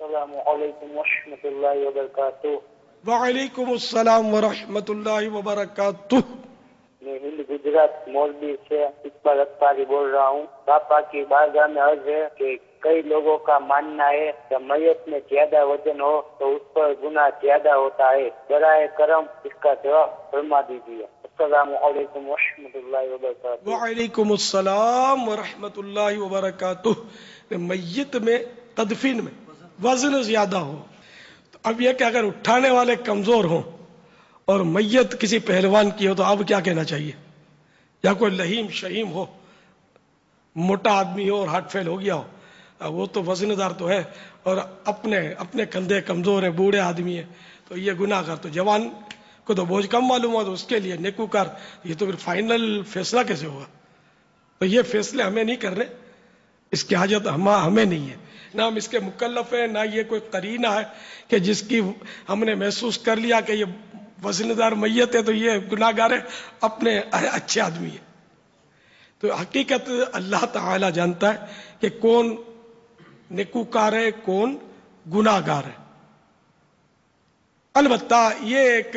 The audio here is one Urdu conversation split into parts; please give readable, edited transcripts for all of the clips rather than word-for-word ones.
السلام علیکم ورحمۃ اللہ وبرکاتہ۔ وعلیکم السلام ورحمۃ اللہ وبرکاتہ۔ میں ہند گجرات مولوی سے اقبال اختاری بول رہا ہوں۔ باپا کی بارگاہ میں عرض ہے کہ کئی لوگوں کا ماننا ہے کہ میت میں زیادہ وزن ہو تو اس پر گناہ زیادہ ہوتا ہے، برائے کرم اس کا جواب فرما دیجیے۔ السلام علیکم ورحمۃ اللہ وبرکاتہ۔ وعلیکم السلام ورحمۃ اللہ وبرکاتہ۔ میت میں تدفین میں وزن زیادہ ہو تو اب یہ کہ اگر اٹھانے والے کمزور ہوں اور میت کسی پہلوان کی ہو تو اب کیا کہنا چاہیے؟ یا کوئی لہیم شہیم ہو، موٹا آدمی ہو اور ہارٹ فیل ہو گیا ہو، وہ تو وزن دار تو ہے، اور اپنے کندھے کمزور ہے، بوڑھے آدمی ہے، تو یہ گناہ گار۔ تو جوان کو تو بوجھ کم معلوم ہوا تو اس کے لیے نیکوکار، یہ تو پھر فائنل فیصلہ کیسے ہوگا؟ تو یہ فیصلے ہمیں نہیں کرنے، اس کی حاجت ہمیں نہیں ہے، نہ ہم اس کے مکلف ہیں، نہ یہ کوئی قرینہ ہے کہ جس کی ہم نے محسوس کر لیا کہ یہ وزندار میت ہے تو یہ گناہ گار ہے، اپنے اچھے آدمی ہے۔ تو حقیقت اللہ تعالی جانتا ہے کہ کون نیکوکار ہے، کون گناہ گار ہے۔ البتہ یہ ایک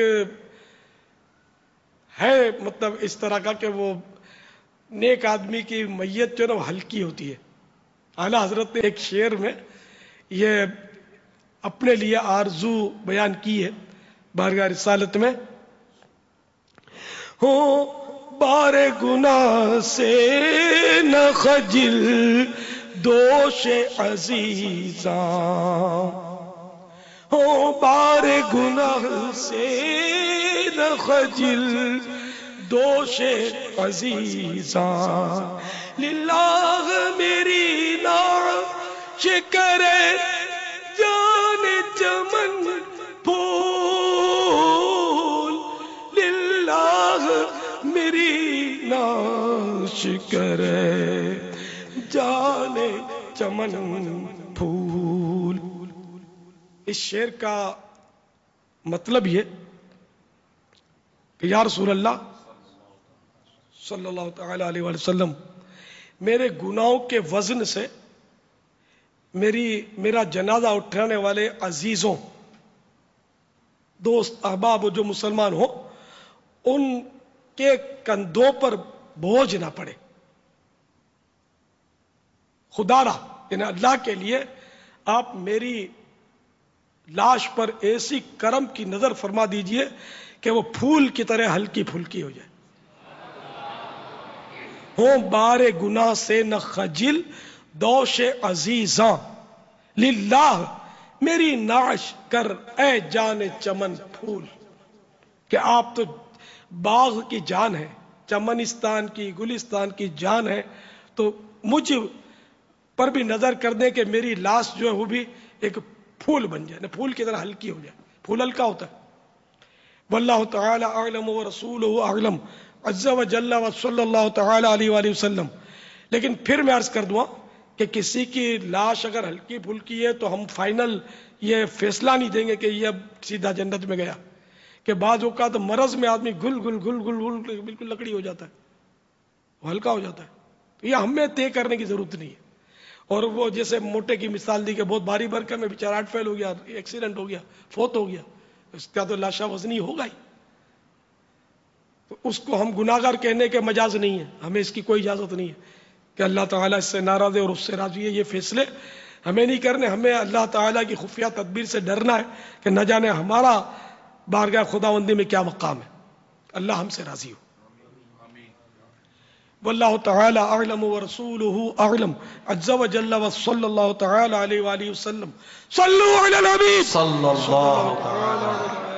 ہے مطلب اس طرح کا کہ وہ نیک آدمی کی میت جو ہے نا ہلکی ہوتی ہے۔ اعلیٰ حضرت نے ایک شعر میں یہ اپنے لیے آرزو بیان کی ہے بارگاہ رسالت میں، ہو بار گناہ سے نہ خجل دوش عزیزاں، ہو بار گناہ سے نہ خجل دوش عزیزاں، للہ میری ناش کرے جان چمن پھول، للہ میری ناش کرے جان چمن پھول۔ اس شعر کا مطلب یہ کہ یا رسول اللہ صلی اللہ تعالی علیہ وآلہ وسلم، میرے گناہوں کے وزن سے میرا جنازہ اٹھانے والے عزیزوں، دوست احباب جو مسلمان ہوں، ان کے کندھوں پر بوجھ نہ پڑے۔ خدا را یعنی اللہ کے لیے آپ میری لاش پر ایسی کرم کی نظر فرما دیجئے کہ وہ پھول کی طرح ہلکی پھلکی ہو جائے۔ ہوں بار گناہ سے نہ خجل دوش عزیزاں، للہ میری نعش کر اے جان چمن پھول، کہ آپ تو باغ کی جان ہے، چمنستان کی گلستان کی جان ہے، تو مجھ پر بھی نظر کر دیں کہ میری لاش جو ہے وہ بھی ایک پھول بن جائے، پھول کی طرح ہلکی ہو جائے۔ پھول ہلکا ہوتا ہے۔ واللہ تعالی اعلم ورسولہ اعلم عز وجل وصلی اللہ تعالی علیہ وآلہ وسلم۔ لیکن پھر میں عرض کر دوں کہ کسی کی لاش اگر ہلکی پھلکی ہے تو ہم فائنل یہ فیصلہ نہیں دیں گے کہ یہ اب سیدھا جنت میں گیا، کہ بعض اوقات مرض میں آدمی گل گل گل گل گل بالکل لکڑی ہو جاتا ہے، وہ ہلکا ہو جاتا ہے۔ تو یہ ہمیں طے کرنے کی ضرورت نہیں ہے۔ اور وہ جیسے موٹے کی مثال دی کہ بہت بھاری بھرکم میں بیچارہ ہارٹ فیل ہو گیا، ایکسیڈنٹ ہو گیا، فوت ہو گیا، اس کا تو لاشا وزنی ہوگا ہی، تو اس کو ہم گناہگار کہنے کے مجاز نہیں ہے، ہمیں اس کی کوئی اجازت نہیں ہے کہ اللہ تعالیٰ اس سے ناراض ہے اور اس سے راضی ہے۔ یہ فیصلے ہمیں نہیں کرنے، ہمیں اللہ تعالیٰ کی خفیہ تدبیر سے ڈرنا ہے کہ نہ جانے ہمارا بارگاہ خداوندی میں کیا مقام ہے، اللہ ہم سے راضی ہو۔ واللہ تعالی اعلم ورسولہ اعلم عز وجل وصلی اللہ تعالی علیہ وآلہ وسلم۔ صلوا علی النبی صلی اللہ تعالی علیہ